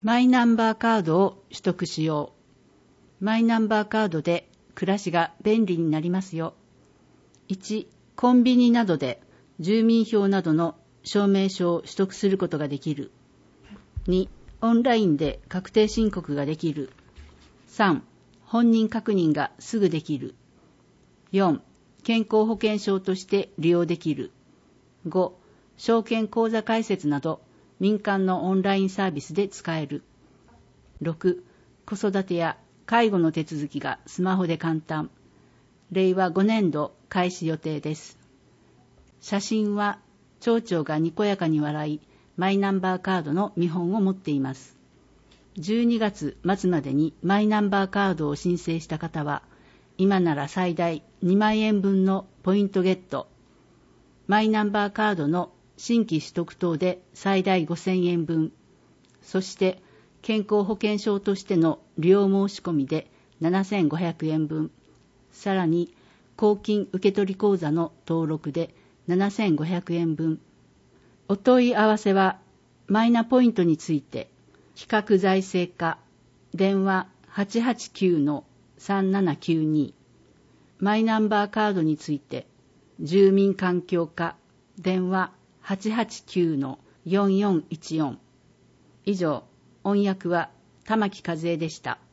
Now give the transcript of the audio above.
マイナンバーカードを取得しよう。マイナンバーカードで暮らしが便利になりますよ。1、コンビニなどで住民票などの証明書を取得することができる。2、オンラインで確定申告ができる。3、本人確認がすぐできる。4、健康保険証として利用できる。5、証券口座開設など民間のオンラインサービスで使える。6、子育てや介護の手続きがスマホで簡単。令和5年度開始予定です。写真は町長がにこやかに笑い、マイナンバーカードの見本を持っています。12月末までにマイナンバーカードを申請した方は、今なら最大2万円分のポイントゲット。マイナンバーカードの新規取得等で最大5000円分。そして健康保険証としての利用申し込みで7500円分。さらに公金受取口座の登録で7500円分。お問い合わせはマイナポイントについて企画財政課電話 889-3792 マイナンバーカードについて住民環境課電話 889-4414 以上、音訳は玉木和恵でした。